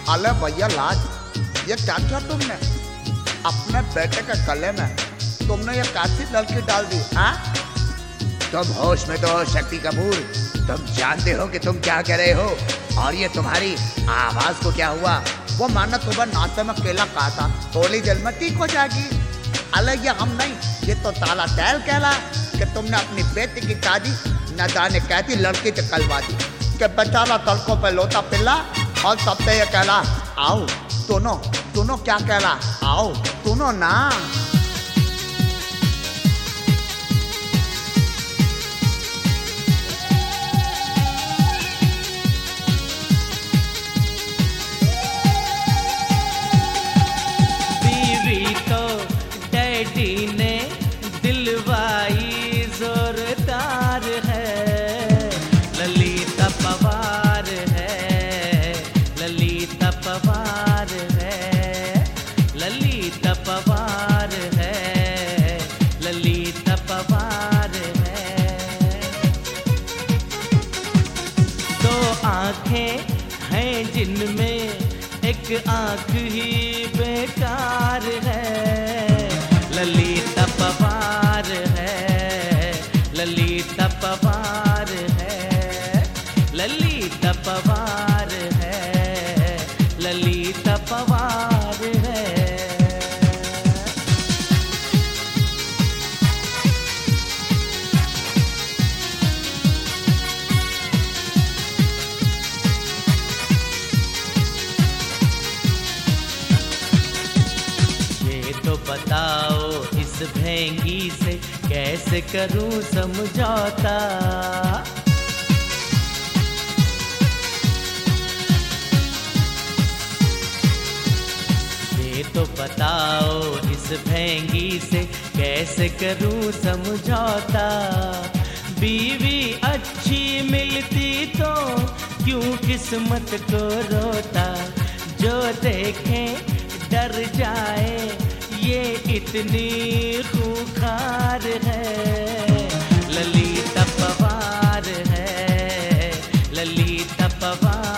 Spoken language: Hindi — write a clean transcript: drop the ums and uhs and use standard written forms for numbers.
अले भैया लाज, ये क्या किया तुमने? अपने बेटे के गले में तुमने ये कैसी लड़की डाल दी? हाँ, तुम होश में तो हो शक्ति कपूर, तुम जानते हो कि तुम क्या कह रहे हो? और ये तुम्हारी आवाज को क्या हुआ? वो माना तुम्हें नाश्ते में केला कहा था, थोड़ी जल में ठीक हो जाएगी। अले ये हम नहीं, ये तो ताला टैल कहला कि तुमने अपनी बेटी की शादी न जाने कहती लड़की से कलवा दी कि बेचारा तड़कों पे लोटा पिल्ला और तब पे ये कहला आओ सुनो क्या कहला, आओ सुनो ना। बीवी तो डैडी ने दिलवाई जोरदार है, ललिता पवार है, ललिता पवार है, ललिता पवार है, ललिता पवार है। दो आंखें हैं जिनमें एक आंख ही बेकार है, ललिता पवार है, ललिता पवार है, ललिता पवार है, ललिता पवार है। ये तो बताओ इस भेंगी से कैसे करूं समझौता, ये तो बताओ इस भेंगी से कैसे करूं समझौता। बीवी अच्छी मिलती तो क्यों किस्मत को रोता, जो देखे डर जाए ये इतनी खूंखार है, ललिता पवार है, ललिता पवार